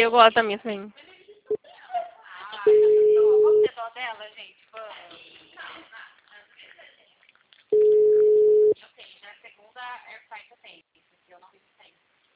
eu gosto da minha também. Vamos ter dó dela, gente? Vamos. Eu tenho, já a segunda airfryer que eu tenho. Eu não fiz sem.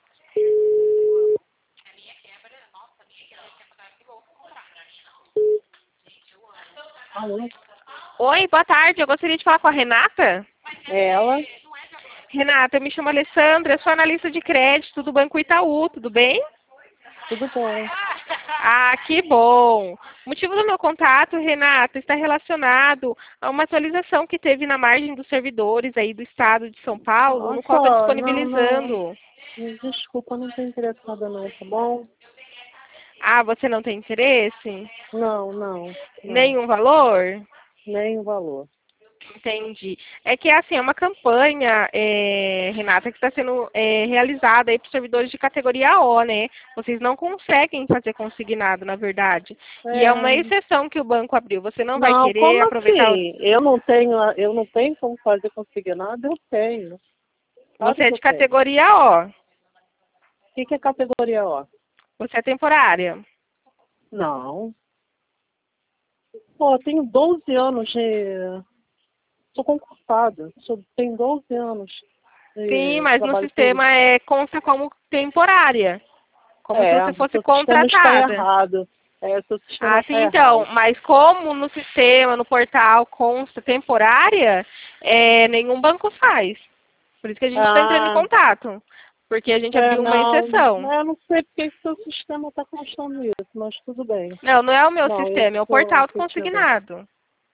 A minha quebra, nossa, a minha quebra que louco comprar. Gente, eu amo. Alô? Oi, boa tarde. Eu gostaria de falar com a Renata. Ela? Renata, eu me chamo Alessandra, eu sou analista de crédito do Banco Itaú, tudo bem? Tudo bom? Ah, que bom! O motivo do meu contato, Renata, está relacionado a uma atualização que teve na margem dos servidores aí do estado de São Paulo, no qual está Só, disponibilizando. desculpa, não tô interessada não, tá bom? Ah, você não tem interesse? Não. Nenhum valor? Nem o valor. Entendi. É que assim, é uma campanha, Renata, que está sendo realizada aí para os servidores de categoria O, né? Vocês não conseguem fazer consignado, na verdade. E é uma exceção que o banco abriu. Você não vai Não, querer como aproveitar o... assim? Eu não tenho como fazer conseguir nada, eu tenho. Claro Você é que de eu tenho. categoria O. O que é categoria O? Você é temporária. Não. Pô, eu tenho 12 anos de... Sou concursada. Tenho 12 anos Sim, de mas no trabalho público. sistema consta como temporária. Como se você fosse Seu sistema está contratada. errado. Seu sistema Ah, sim, está então, errado. mas como no sistema, no portal, consta temporária, nenhum banco faz. Por isso que a gente está entrando em Ah, contato. Porque a gente abriu uma não. exceção. Eu não sei porque que seu sistema está constando isso, mas tudo bem. Não, não é o meu Não, sistema, é o portal do esse meu bem. consignado.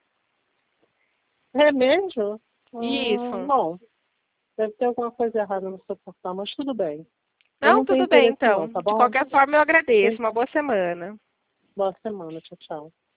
É mesmo? Isso. Bom, deve ter alguma coisa errada no seu portal, mas tudo bem. Eu Não, não tenho tudo bem, interesse não, então. tá De bom? qualquer forma, eu agradeço. Uma boa semana. Boa semana, tchau, tchau.